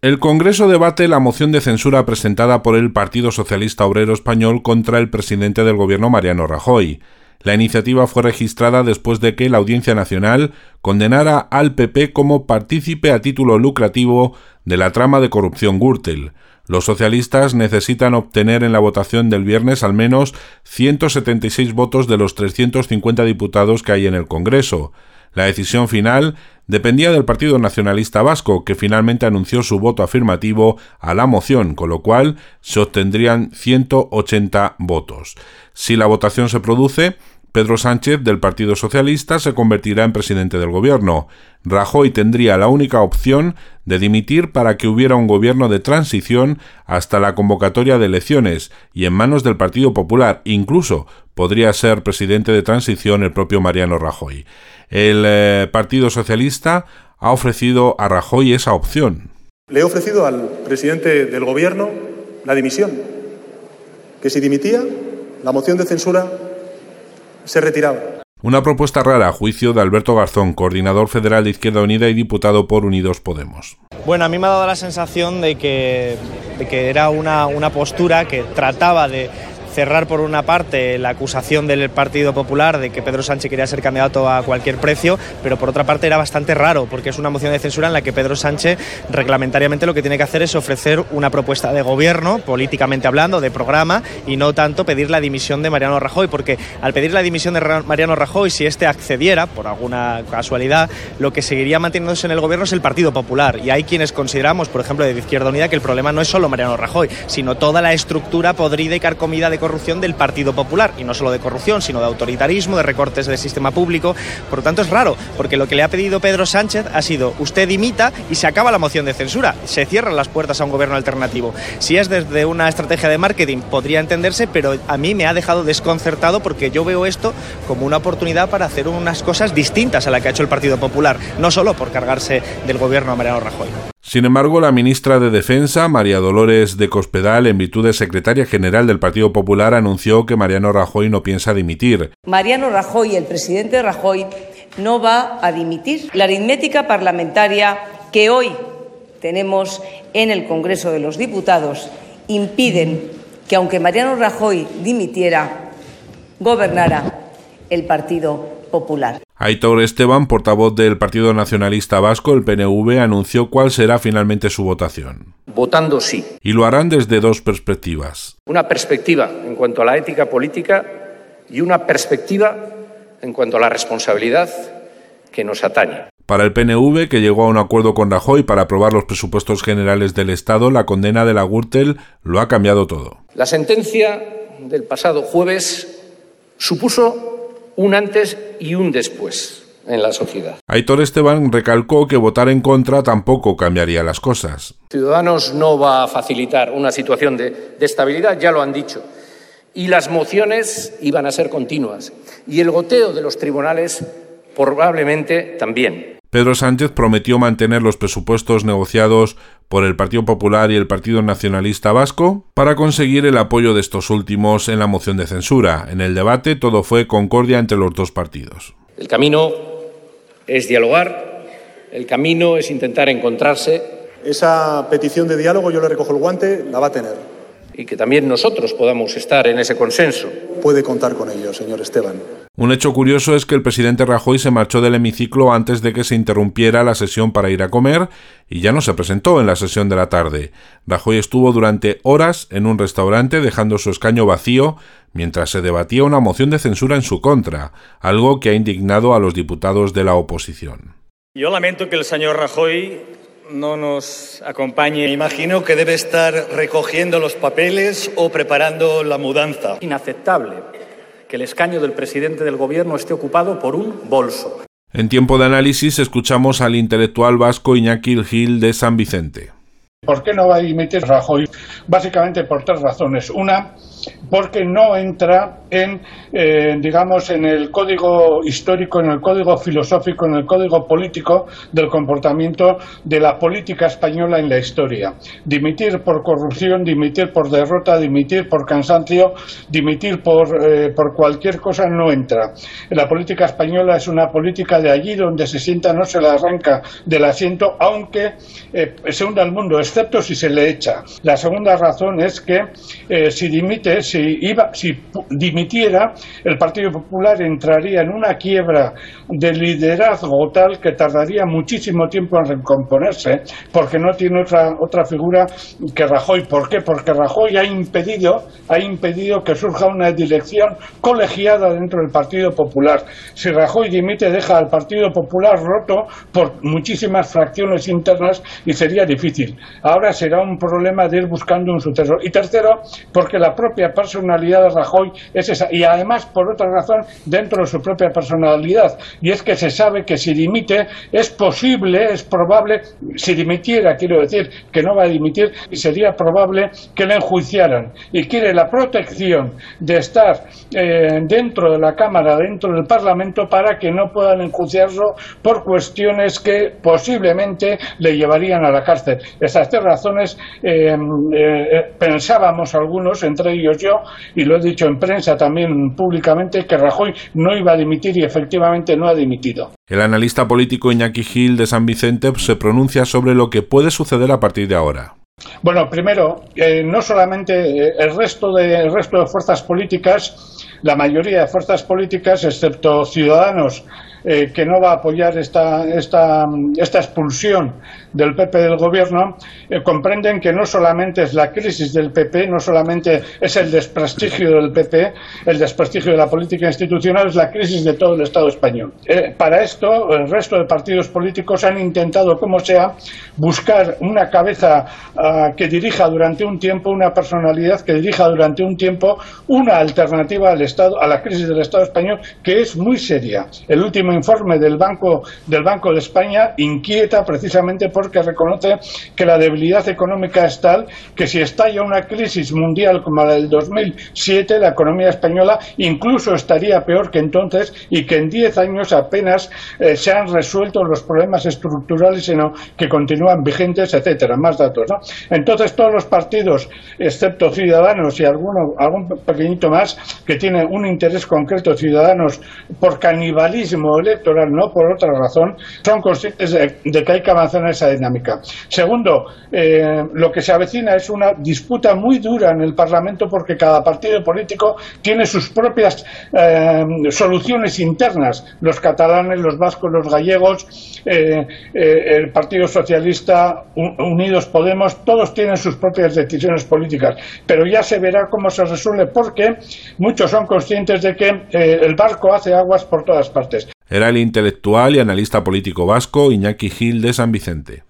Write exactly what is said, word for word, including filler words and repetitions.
El Congreso debate la moción de censura presentada por el Partido Socialista Obrero Español contra el presidente del Gobierno, Mariano Rajoy. La iniciativa fue registrada después de que la Audiencia Nacional condenara al P P como partícipe a título lucrativo de la trama de corrupción Gürtel. Los socialistas necesitan obtener en la votación del viernes al menos ciento setenta y seis votos de los trescientos cincuenta diputados que hay en el Congreso. La decisión final dependía del Partido Nacionalista Vasco, que finalmente anunció su voto afirmativo a la moción, con lo cual se obtendrían ciento ochenta votos. Si la votación se produce, Pedro Sánchez, del Partido Socialista, se convertirá en presidente del gobierno. Rajoy tendría la única opción de dimitir para que hubiera un gobierno de transición hasta la convocatoria de elecciones y en manos del Partido Popular. Incluso podría ser presidente de transición el propio Mariano Rajoy. El eh, Partido Socialista ha ofrecido a Rajoy esa opción. Le he ofrecido al presidente del gobierno la dimisión, que si dimitía, la moción de censura se retiraba. Una propuesta rara a juicio de Alberto Garzón, coordinador federal de Izquierda Unida y diputado por Unidos Podemos. Bueno, a mí me ha dado la sensación de que, de que era una, una postura que trataba de cerrar por una parte la acusación del Partido Popular de que Pedro Sánchez quería ser candidato a cualquier precio, pero por otra parte era bastante raro porque es una moción de censura en la que Pedro Sánchez reglamentariamente lo que tiene que hacer es ofrecer una propuesta de gobierno, políticamente hablando, de programa, y no tanto pedir la dimisión de Mariano Rajoy, porque al pedir la dimisión de Mariano Rajoy, si éste accediera, por alguna casualidad, lo que seguiría manteniéndose en el gobierno es el Partido Popular, y hay quienes consideramos, por ejemplo, de Izquierda Unida, que el problema no es solo Mariano Rajoy, sino toda la estructura podrida y carcomida de corrupción del Partido Popular, y no solo de corrupción, sino de autoritarismo, de recortes del sistema público. Por lo tanto es raro, porque lo que le ha pedido Pedro Sánchez ha sido: usted dimita y se acaba la moción de censura, se cierran las puertas a un gobierno alternativo. Si es desde una estrategia de marketing podría entenderse, pero a mí me ha dejado desconcertado porque yo veo esto como una oportunidad para hacer unas cosas distintas a la que ha hecho el Partido Popular, no solo por cargarse del gobierno a Mariano Rajoy. Sin embargo, la ministra de Defensa, María Dolores de Cospedal, en virtud de secretaria general del Partido Popular, anunció que Mariano Rajoy no piensa dimitir. Mariano Rajoy, el presidente Rajoy, no va a dimitir. La aritmética parlamentaria que hoy tenemos en el Congreso de los Diputados impiden que, aunque Mariano Rajoy dimitiera, gobernara el Partido Popular. Aitor Esteban, portavoz del Partido Nacionalista Vasco, el P N V, anunció cuál será finalmente su votación. Votando sí. Y lo harán desde dos perspectivas. Una perspectiva en cuanto a la ética política y una perspectiva en cuanto a la responsabilidad que nos atañe. Para el P N V, que llegó a un acuerdo con Rajoy para aprobar los presupuestos generales del Estado, la condena de la Gürtel lo ha cambiado todo. La sentencia del pasado jueves supuso un antes y un después en la sociedad. Aitor Esteban recalcó que votar en contra tampoco cambiaría las cosas. Ciudadanos no va a facilitar una situación de, de estabilidad, ya lo han dicho, y las mociones iban a ser continuas, y el goteo de los tribunales probablemente también. Pedro Sánchez prometió mantener los presupuestos negociados por el Partido Popular y el Partido Nacionalista Vasco para conseguir el apoyo de estos últimos en la moción de censura. En el debate todo fue concordia entre los dos partidos. El camino es dialogar, el camino es intentar encontrarse. Esa petición de diálogo, yo le recojo el guante, la va a tener. Y que también nosotros podamos estar en ese consenso. Puede contar con ello, señor Esteban. Un hecho curioso es que el presidente Rajoy se marchó del hemiciclo antes de que se interrumpiera la sesión para ir a comer y ya no se presentó en la sesión de la tarde. Rajoy estuvo durante horas en un restaurante dejando su escaño vacío mientras se debatía una moción de censura en su contra, algo que ha indignado a los diputados de la oposición. Yo lamento que el señor Rajoy no nos acompañe. Imagino que debe estar recogiendo los papeles o preparando la mudanza. Inaceptable que el escaño del presidente del gobierno esté ocupado por un bolso. En tiempo de análisis escuchamos al intelectual vasco Iñaki Gil de San Vicente. ¿Por qué no va a dimitir Rajoy? Básicamente por tres razones. Una, porque no entra en, eh, digamos, en el código histórico, en el código filosófico, en el código político del comportamiento de la política española en la historia. Dimitir por corrupción, dimitir por derrota, dimitir por cansancio, dimitir por, eh, por cualquier cosa no entra. La política española es una política de allí donde se sienta no se la arranca del asiento, aunque eh, se hunda el mundo. excepto si se le echa. La segunda razón es que eh, si dimite, si iba, si dimitiera, el Partido Popular entraría en una quiebra de liderazgo tal que tardaría muchísimo tiempo en recomponerse, porque no tiene otra otra figura que Rajoy. ¿Por qué? Porque Rajoy ha impedido, ha impedido que surja una dirección colegiada dentro del Partido Popular. Si Rajoy dimite, deja al Partido Popular roto por muchísimas fracciones internas y sería difícil. Ahora será un problema de ir buscando un sucesor. Y tercero, porque la propia personalidad de Rajoy es esa, y además por otra razón dentro de su propia personalidad, y es que se sabe que si dimite es posible, es probable, si dimitiera, quiero decir que no va a dimitir, sería probable que le enjuiciaran, y quiere la protección de estar eh, dentro de la Cámara, dentro del Parlamento, para que no puedan enjuiciarlo por cuestiones que posiblemente le llevarían a la cárcel. Esas tres razones eh, eh, pensábamos algunos, entre ellos yo, y lo he dicho en prensa también públicamente, que Rajoy no iba a dimitir, y efectivamente no ha dimitido. El analista político Iñaki Gil de San Vicente se pronuncia sobre lo que puede suceder a partir de ahora. Bueno, primero, eh, no solamente eh, el resto de el resto de fuerzas políticas, la mayoría de fuerzas políticas, excepto Ciudadanos, eh, que no va a apoyar esta esta esta expulsión del P P del gobierno, eh, comprenden que no solamente es la crisis del P P, no solamente es el desprestigio del P P, el desprestigio de la política institucional, es la crisis de todo el Estado español. Eh, para esto, el resto de partidos políticos han intentado, como sea, buscar una cabeza uh, que dirija durante un tiempo, una personalidad que dirija durante un tiempo una alternativa al Estado, a la crisis del Estado español, que es muy seria. El último informe del Banco del Banco de España inquieta precisamente porque reconoce que la debilidad económica es tal que si estalla una crisis mundial como la del dos mil siete, la economía española incluso estaría peor que entonces, y que en diez años apenas eh, se han resuelto los problemas estructurales, sino que continúan vigentes, etcétera. Más datos, ¿no? Entonces todos los partidos, excepto Ciudadanos y alguno, algún pequeñito más, que tiene un interés concreto, Ciudadanos, por canibalismo electoral, no por otra razón, son conscientes de, de que hay que avanzar en esa dinámica. Segundo, eh, lo que se avecina es una disputa muy dura en el Parlamento, porque cada partido político tiene sus propias eh, soluciones internas. Los catalanes, los vascos, los gallegos, eh, eh, el Partido Socialista, Unidos Podemos, todos tienen sus propias decisiones políticas, pero ya se verá cómo se resuelve, porque muchos son conscientes de que eh, el barco hace aguas por todas partes. Era el intelectual y analista político vasco Iñaki Gil de San Vicente.